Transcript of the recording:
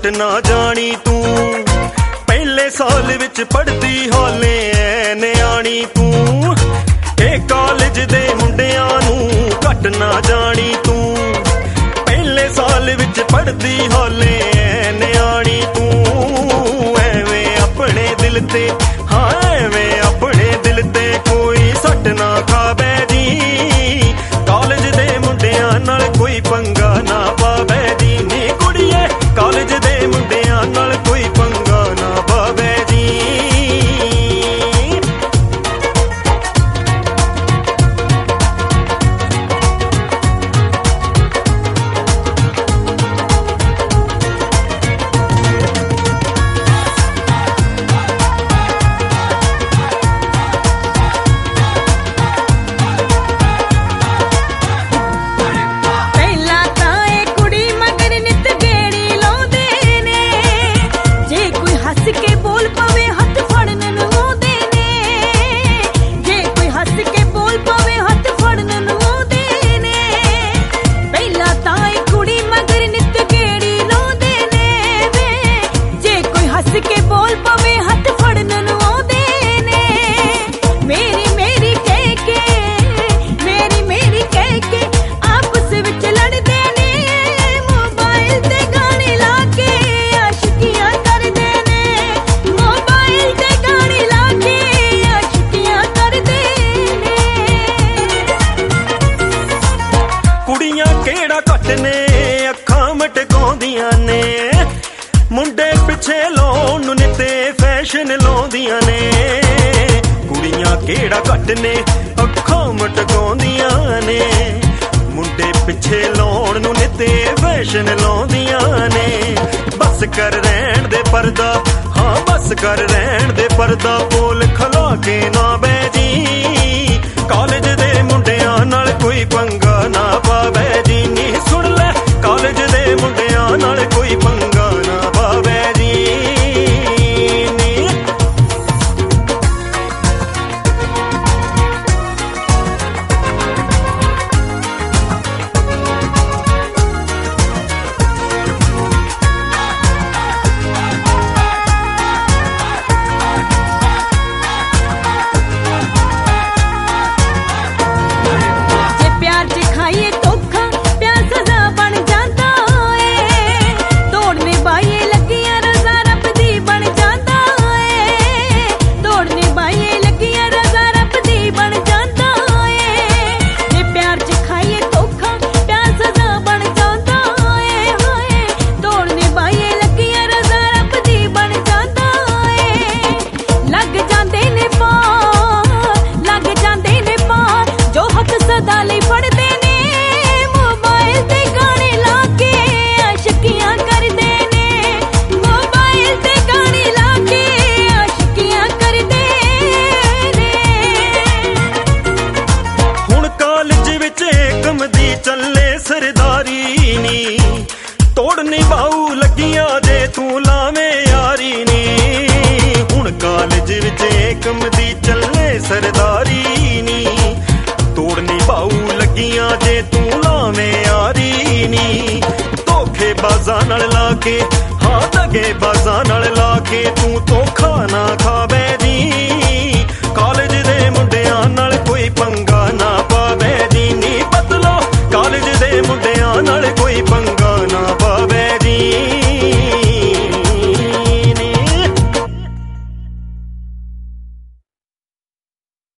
घट ना जानी तू। पहले साल विच पढ़दी हौले ऐ न्याणी तू। ए कॉलेज दे मुंडियां नू घट ना जानी तू। पहले साल विच पढ़दी हौले ऐ न्याणी तू। एवें अपने दिल ते, हाँ एवें अपने दिल ते कोई सट ना खावे जी। कॉलेज दे मुंडियां नाल कोई पंगा ना पावे जी। नी कुड़िए कॉलेज दे मुंडियां नाल कोई पंगा ना पावे जी। मुंडे पिछे लाउण नूं ते फैशन लाउंदियां ने। कुड़ियां केड़ा घट ने अखां मटकाउंदियां ने। मुंडे पिछे लाउण नूं ते फैशन लाउंदियां ने। बस कर रहण दे पर्दा, हाँ बस कर रहण दे पर्दा। बोल खला के ना बैजी। कॉलेज दे मुंडियां नाल कोई पंगा ना पावे जी। नी सुन ले कॉलेज दे मुंडियां नाल कोई पंगा ना पावे जी। चले सरदारी नी तोड़नी बाऊ लगिया जे तू लावे यारी नी। हुण कॉलेज विच एकम दी चले सरदारी नी। तोड़नी बाऊ लगिया जे तू लावे यारी नी। धोखे बाजा नाल लाके, हाँ दगे बाजा नाल लाके तू धोखा ना खावे जी।